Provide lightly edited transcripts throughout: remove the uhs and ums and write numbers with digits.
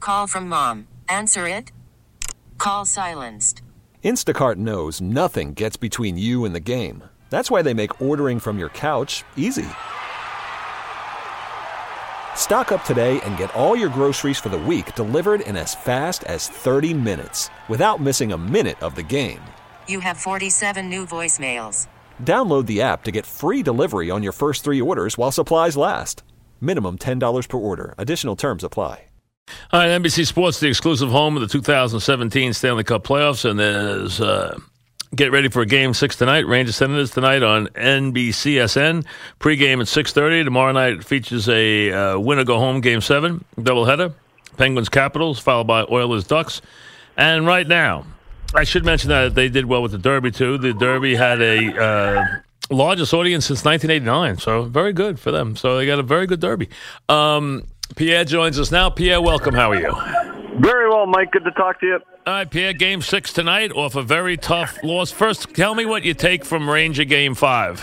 Call from mom. Answer it. Call silenced. Instacart knows nothing gets between you and the game. That's why they make ordering from your couch easy. Stock up today and get all your groceries for the week delivered in as fast as 30 minutes without missing a minute of the game. You have 47 new voicemails. Download the app to get free delivery on your first 3 orders while supplies last. Minimum $10 per order. Additional terms apply. All right, NBC Sports, the exclusive home of the 2017 Stanley Cup playoffs, and there's get ready for Game 6 tonight. Rangers Senators tonight on NBCSN. Pre-game at 6:30. Tomorrow night features a win-or-go-home Game 7 doubleheader. Penguins Capitals, followed by Oilers Ducks. And right now, I should mention that they did well with the Derby, too. The Derby had a largest audience since 1989, so very good for them. So they got a very good Derby. Pierre joins us now. Pierre, welcome. How are you? Very well, Mike. Good to talk to you. All right, Pierre, Game 6 tonight off a very tough loss. First, tell me what you take from Ranger Game 5.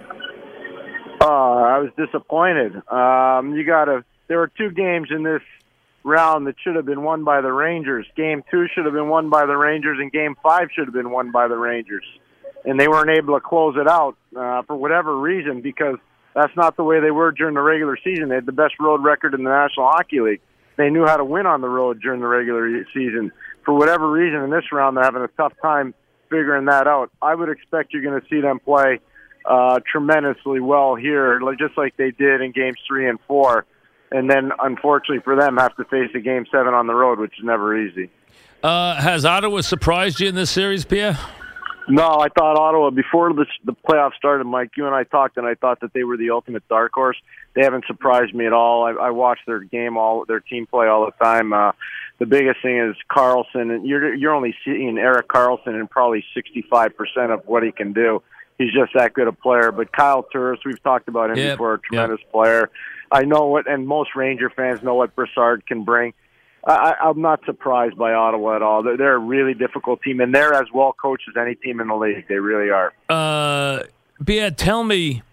I was disappointed. There were 2 games in this round that should have been won by the Rangers. Game 2 should have been won by the Rangers, and Game 5 should have been won by the Rangers. And they weren't able to close it out for whatever reason, because that's not the way they were during the regular season. They had the best road record in the National Hockey League. They knew how to win on the road during the regular season. For whatever reason, in this round, they're having a tough time figuring that out. I would expect you're going to see them play tremendously well here, just like they did in Games 3 and 4. And then, unfortunately for them, have to face a Game 7 on the road, which is never easy. Has Ottawa surprised you in this series, Pierre? No, I thought Ottawa, before the playoffs started, Mike, you and I talked, and I thought that they were the ultimate dark horse. They haven't surprised me at all. I watch their game, their team play all the time. The biggest thing is Carlson, and you're only seeing Erik Karlsson in probably 65% of what he can do. He's just that good a player. But Kyle Turris, we've talked about him before, a tremendous player. I know what, and most Ranger fans know what Brassard can bring. I'm not surprised by Ottawa at all. They're a really difficult team, and they're as well coached as any team in the league. They really are. Bia, tell me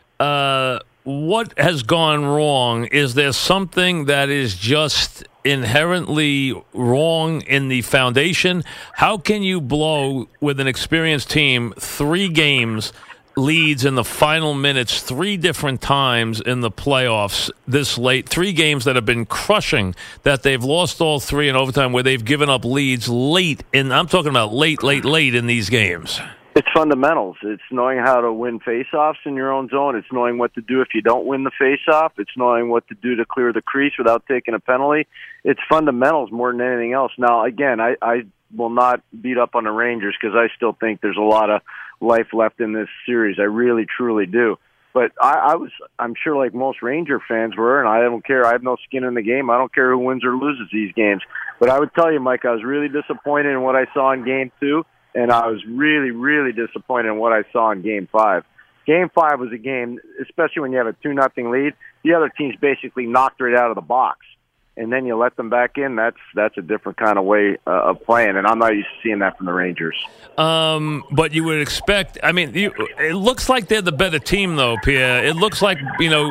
what has gone wrong. Is there something that is just inherently wrong in the foundation? How can you blow, with an experienced team, 3 games leads in the final minutes 3 different times in the playoffs this late? 3 games that have been crushing, that they've lost all 3 in overtime, where they've given up leads late. And I'm talking about late in these games. It's fundamentals. It's knowing how to win faceoffs in your own zone. It's knowing what to do if you don't win the faceoff. It's knowing what to do to clear the crease without taking a penalty. It's fundamentals more than anything else. Now, again, I will not beat up on the Rangers, because I still think there's a lot of life left in this series. I really, truly do. But I'm sure, like most Ranger fans were, and I don't care. I have no skin in the game. I don't care who wins or loses these games. But I would tell you, Mike, I was really disappointed in what I saw in Game 2, and I was really, really disappointed in what I saw in Game 5. Game 5 was a game, especially when you have a 2-0 lead, the other team's basically knocked right out of the box. And then you let them back in. That's a different kind of way of playing, and I'm not used to seeing that from the Rangers. But you would expect. I mean, it looks like they're the better team, though, Pierre. It looks like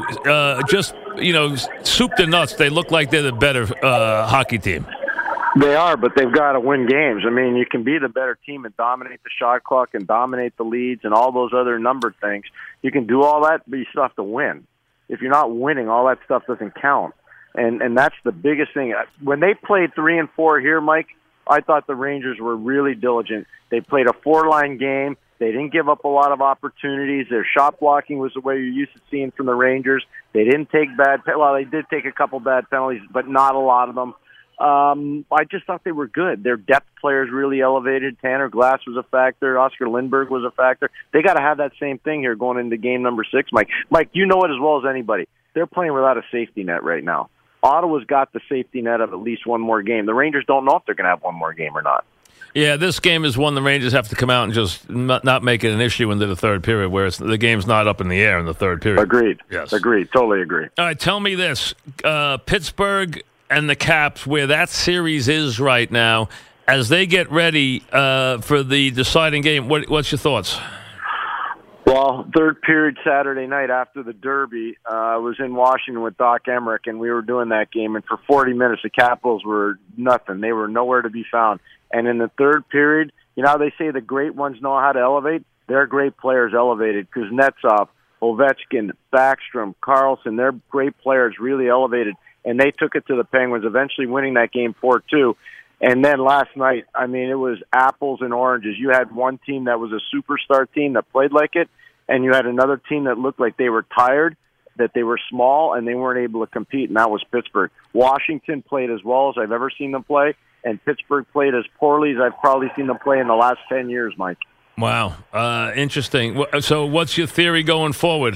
soup to nuts. They look like they're the better hockey team. They are, but they've got to win games. I mean, you can be the better team and dominate the shot clock and dominate the leads and all those other numbered things. You can do all that, but you still have to win. If you're not winning, all that stuff doesn't count. And that's the biggest thing. When they played 3 and 4 here, Mike, I thought the Rangers were really diligent. They played a 4-line game. They didn't give up a lot of opportunities. Their shot blocking was the way you're used to seeing from the Rangers. They didn't take they did take a couple bad penalties, but not a lot of them. I just thought they were good. Their depth players really elevated. Tanner Glass was a factor. Oscar Lindberg was a factor. They got to have that same thing here going into game number 6, Mike. Mike, you know it as well as anybody. They're playing without a safety net right now. Ottawa's got the safety net of at least one more game. The Rangers don't know if they're going to have one more game or not. Yeah, this game is one the Rangers have to come out and just not make it an issue into the third period, where the game's not up in the air in the third period. Agreed. Yes. Agreed. Totally agree. All right, tell me this. Pittsburgh and the Caps, where that series is right now, as they get ready for the deciding game, what's your thoughts? Well, third period Saturday night after the Derby, I was in Washington with Doc Emmerich, and we were doing that game. And for 40 minutes, the Capitals were nothing. They were nowhere to be found. And in the third period, you know how they say the great ones know how to elevate? Their great players elevated. Kuznetsov, Ovechkin, Backstrom, Carlson, their great players really elevated. And they took it to the Penguins, eventually winning that game 4-2. And then last night, I mean, it was apples and oranges. You had one team that was a superstar team that played like it, and you had another team that looked like they were tired, that they were small, and they weren't able to compete, and that was Pittsburgh. Washington played as well as I've ever seen them play, and Pittsburgh played as poorly as I've probably seen them play in the last 10 years, Mike. Wow. Interesting. So what's your theory going forward?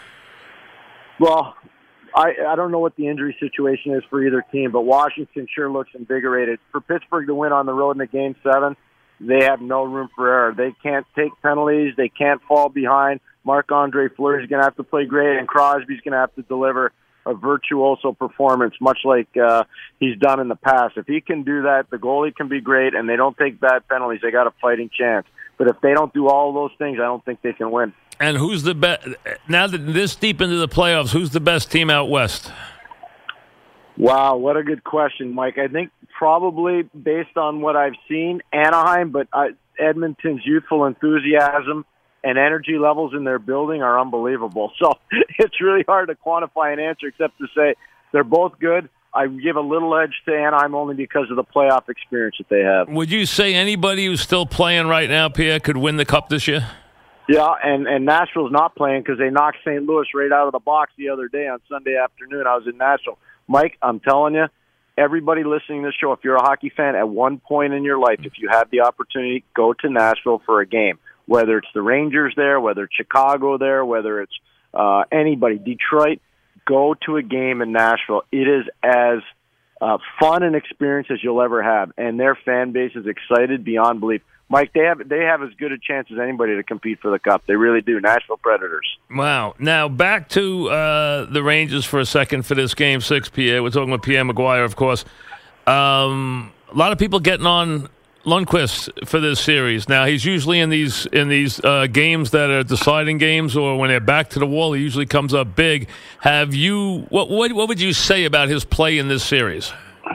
Well, I don't know what the injury situation is for either team, but Washington sure looks invigorated. For Pittsburgh to win on the road in the Game 7, they have no room for error. They can't take penalties. They can't fall behind. Marc-Andre Fleury's going to have to play great, and Crosby's going to have to deliver a virtuoso performance, much like he's done in the past. If he can do that, the goalie can be great, and they don't take bad penalties. They got a fighting chance. But if they don't do all of those things, I don't think they can win. And who's the best? Now that this deep into the playoffs, who's the best team out west? Wow, what a good question, Mike. I think probably based on what I've seen, Anaheim, but Edmonton's youthful enthusiasm and energy levels in their building are unbelievable. So it's really hard to quantify an answer except to say they're both good. I give a little edge to Anaheim only because of the playoff experience that they have. Would you say anybody who's still playing right now, Pierre, could win the Cup this year? Yeah, and Nashville's not playing because they knocked St. Louis right out of the box the other day on Sunday afternoon. I was in Nashville. Mike, I'm telling you, everybody listening to this show, if you're a hockey fan, at one point in your life, if you have the opportunity, go to Nashville for a game. Whether it's the Rangers there, whether it's Chicago there, whether it's anybody, Detroit, go to a game in Nashville. It is as fun an experience as you'll ever have, and their fan base is excited beyond belief. Mike, they have as good a chance as anybody to compete for the Cup. They really do. Nashville Predators. Wow. Now, back to the Rangers for a second for this Game 6, Pierre. We're talking with Pierre Maguire, of course. A lot of people getting on Lundqvist for this series. Now, he's usually in these games that are deciding games, or when they're back to the wall, he usually comes up big. Have you what would you say about his play in this series?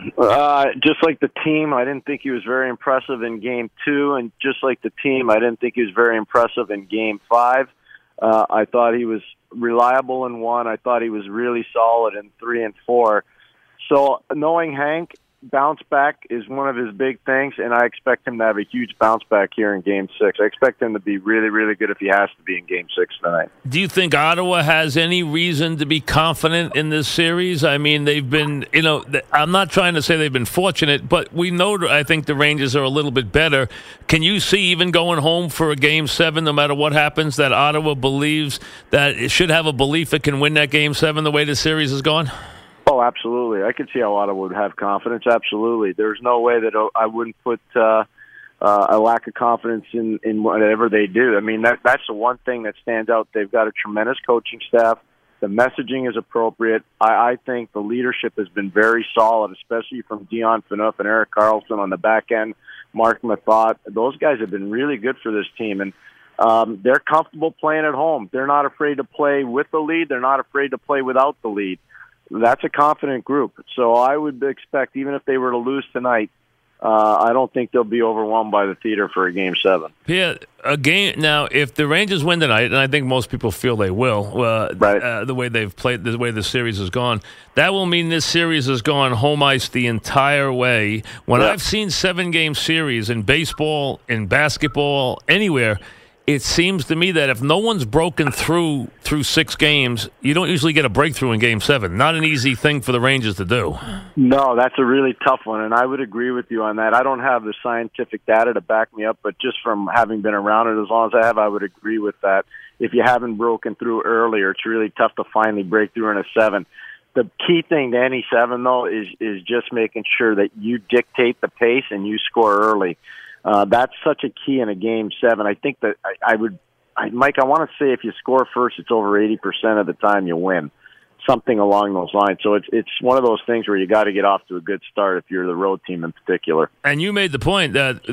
Just like the team, I didn't think he was very impressive in Game 2, and just like the team, I didn't think he was very impressive in Game 5. I thought he was reliable in 1. I thought he was really solid in 3 and 4. So knowing Hank, bounce back is one of his big things, and I expect him to have a huge bounce back here in Game 6. I expect him to be really, really good if he has to be in Game 6 tonight. Do you think Ottawa has any reason to be confident in this series? I mean, they've been, I'm not trying to say they've been fortunate, but we know I think the Rangers are a little bit better. Can you see even going home for a Game 7, no matter what happens, that Ottawa believes that it should have a belief it can win that Game 7 the way the series is going? Oh, absolutely. I could see how Ottawa would have confidence. Absolutely. There's no way that I wouldn't put a lack of confidence in whatever they do. I mean, that's the one thing that stands out. They've got a tremendous coaching staff. The messaging is appropriate. I think the leadership has been very solid, especially from Dion Phaneuf and Erik Karlsson on the back end. Mark Mathot. Those guys have been really good for this team, and they're comfortable playing at home. They're not afraid to play with the lead. They're not afraid to play without the lead. That's a confident group. So I would expect, even if they were to lose tonight, I don't think they'll be overwhelmed by the theater for a Game 7. Yeah, now, if the Rangers win tonight, and I think most people feel they will, right. The way they've played, the way the series has gone, that will mean this series has gone home ice the entire way. When I've seen 7-game series in baseball, in basketball, anywhere, it seems to me that if no one's broken through 6 games, you don't usually get a breakthrough in Game 7. Not an easy thing for the Rangers to do. No, that's a really tough one, and I would agree with you on that. I don't have the scientific data to back me up, but just from having been around it as long as I have, I would agree with that. If you haven't broken through earlier, it's really tough to finally break through in a 7. The key thing to any 7, though, is just making sure that you dictate the pace and you score early. That's such a key in a Game 7. I think that Mike, I want to say if you score first, it's over 80% of the time you win. something along those lines. So it's one of those things where you got to get off to a good start if you're the road team in particular. And you made the point that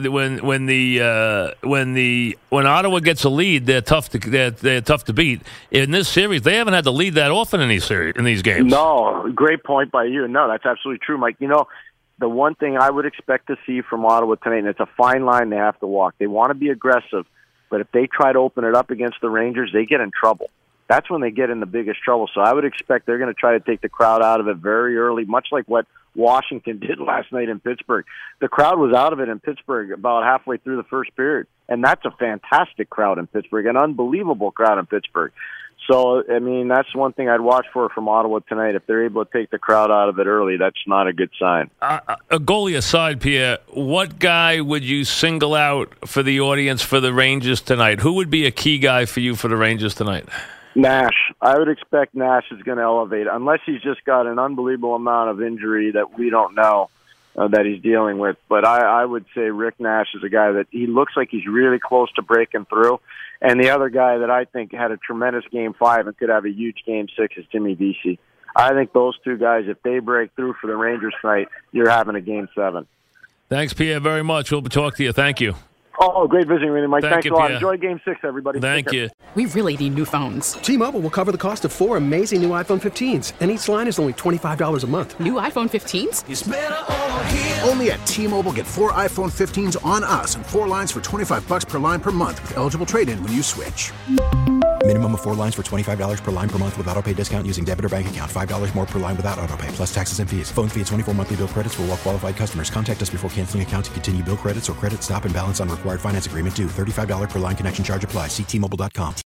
when Ottawa gets a lead, they're tough to beat. In this series, they haven't had to lead that often in these games. No, great point by you. No, that's absolutely true, Mike. The one thing I would expect to see from Ottawa tonight, and it's a fine line they have to walk. They want to be aggressive, but if they try to open it up against the Rangers, they get in trouble. That's when they get in the biggest trouble. So I would expect they're going to try to take the crowd out of it very early, much like what Washington did last night in Pittsburgh. The crowd was out of it in Pittsburgh about halfway through the first period, and that's a fantastic crowd in Pittsburgh, an unbelievable crowd in Pittsburgh. So, I mean, that's one thing I'd watch for from Ottawa tonight. If they're able to take the crowd out of it early, that's not a good sign. A goalie aside, Pierre, what guy would you single out for the audience for the Rangers tonight? Who would be a key guy for you for the Rangers tonight? Nash. I would expect Nash is going to elevate, unless he's just got an unbelievable amount of injury that we don't know that he's dealing with. But I would say Rick Nash is a guy that he looks like he's really close to breaking through. And the other guy that I think had a tremendous Game 5 and could have a huge Game 6 is Jimmy Vesey. I think those two guys, if they break through for the Rangers tonight, you're having a Game 7. Thanks, Pierre, very much. We'll talk to you. Thank you. Oh, great visiting with you, Mike. Thanks you, a lot. Pierre. Enjoy Game 6, everybody. Thank you. We really need new phones. T-Mobile will cover the cost of 4 amazing new iPhone 15s, and each line is only $25 a month. New iPhone 15s? It's better over here. Only at T-Mobile, get 4 iPhone 15s on us and 4 lines for $25 per line per month with eligible trade-in when you switch. Minimum of 4 lines for $25 per line per month with autopay discount using debit or bank account. $5 more per line without autopay, plus taxes and fees. Phone fee at 24 monthly bill credits for well-qualified customers. Contact us before canceling account to continue bill credits or credit stop and balance on required finance agreement due. $35 per line connection charge applies. See T-Mobile.com.